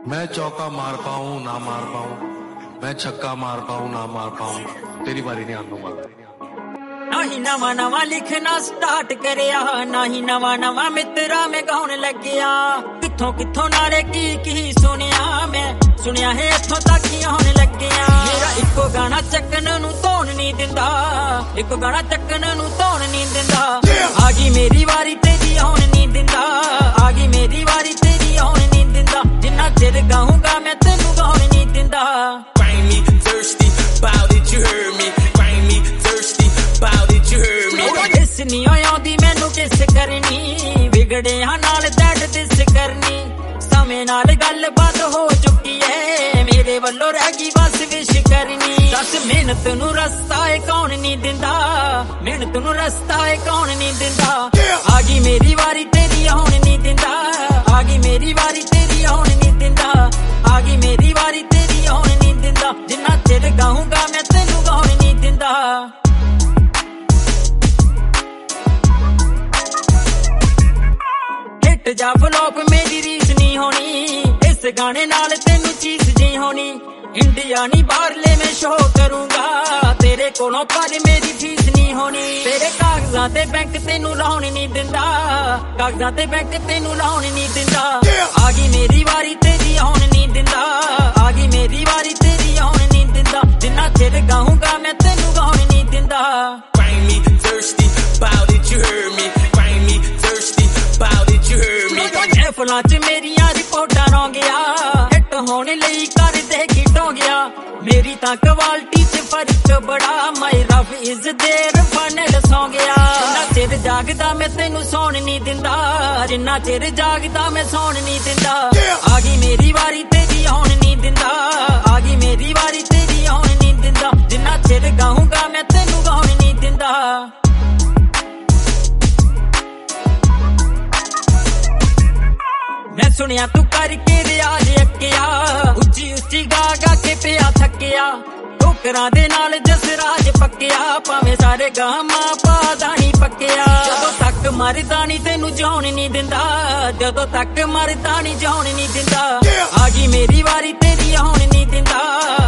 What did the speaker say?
मैं चौका मार पाऊं ना मार पाऊं, मैं छक्का मार पाऊं ना मार पाऊं, तेरी बारी नहीं आऊंगा। ना ही नवा नवा लिखना स्टार्ट करिया, ना ही नवा नवा मित्रा में गाउन लग्या। किथों किथों नाले की सुनिया मैं, सुनिया है इथों तक ही आउन लग्या। मेरा इको गाना चक्कन नूं धोन नहीं दिंदा, इको गाना चक्कन नूं धोन नहीं दिंदा। आ गई मेरी वारी तेरी आउन नहीं दिंदा, आ गई मेरी वारी तेरी आउन नहीं दिंदा। जिन्ना चिर गाऊंगा मैं तेनू गाउन नहीं दिंदा। Find me thirsty about it, you heard me. Find me thirsty about it, you heard me. किस नहीं आउंदी मैनू किस करनी, बिगड़िया नाल दैट दिस करनी। समय नाल गल बात हो चुकी है, मेरे वल्लों रह गई बस विश करनी। दस मेहनत नू रस्ता है कौन नहीं दिंदा, मेहनत नू रस्ता है कौन नहीं दिंदा। आ गई मेरी वारी तेरी आउन नहीं दिंदा, आ गई मेरी वारी तेरी आउन नहीं दिंदा, आ गई मेरी वारी तेरी आउन नहीं दिंदा। जिन्ना चिर गाऊंगा मैं तेनू गाउन नहीं दिंदा। हिट जा फ्लॉप मेरी रीस नहीं होनी, इस गाने नाल तेनू चीज नहीं होनी। इंडिया नहीं बाहरले में शो करूंगा, तेरे कोलों पर मेरी फीस नहीं होनी। तेरे कागजां ते बैंक तेनू लाउन नहीं दिंदा, कागजां ते बैंक तेनू लाउन नहीं दिंदा। आ गई मेरी वारी तेरी आउन नहीं दिंदा, आ गई मेरी वारी तेरी आउन नहीं दिंदा। जिन्ना चिर गाऊंगा मैं तेनू गाउन नहीं दिंदा। Find me thirsty about it, you heard me. Find me thirsty about it, you heard me. महफिलां च मेरियां रिपोर्टां रौंगिया, हिट होने लई कर दे गिटों गया। मेरी तां क्वालिटी च फर्क बड़ा, my rough is their final सौ गया। जिन्ना चिर जागदा मैं तेनू सौन नहीं दिंदा, जिन्ना चिर जागदा मैं सौन नहीं दिंदा। आ गई मेरी वारी तेरी आउन नहीं दिंदा, आ गई मेरी वारी तेरी आउन नहीं दिंदा। जिन्ना चिर गाऊंगा मैं तेनू गाउन नहीं दिंदा। मैं सुनिया तू करके रियाज अक्किया, उच्ची उच्ची गा गा के पिया थकिया। ठोकरां दे नाल जसराज पक्किया, भावें सारे गामा पादा नहीं पक्किया। जदों तक मरदा नहीं तेनू जान नहीं दिंदा, जदों तक मरदा नहीं जान नहीं दिंदा। आ गई मेरी वारी तेरी आउन नहीं दिंदा,